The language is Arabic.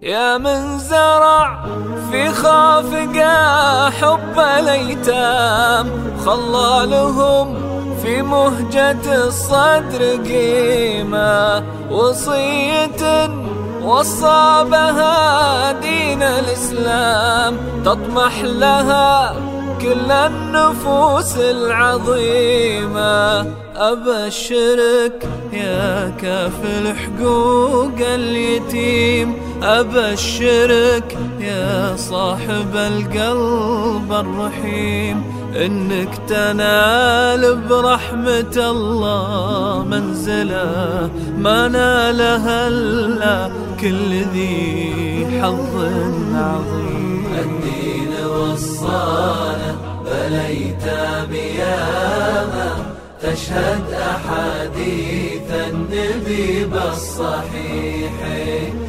يا من زرع في خافقه حب الأيتام، خلى لهم في مهجة الصدر قيمة، وصية وصى بها دين الإسلام، تطمح لها كل النفوس العظيمة. أبشرك يا كافل حقوق اليتيم، أبشرك يا صاحب القلب الرحيم، إنك تنال برحمة الله منزلة ما نالها إلا كل ذي حظ عظيم. الدين وصانا بالأيتام ياما، تشهد أحاديث النبي بالصحيح،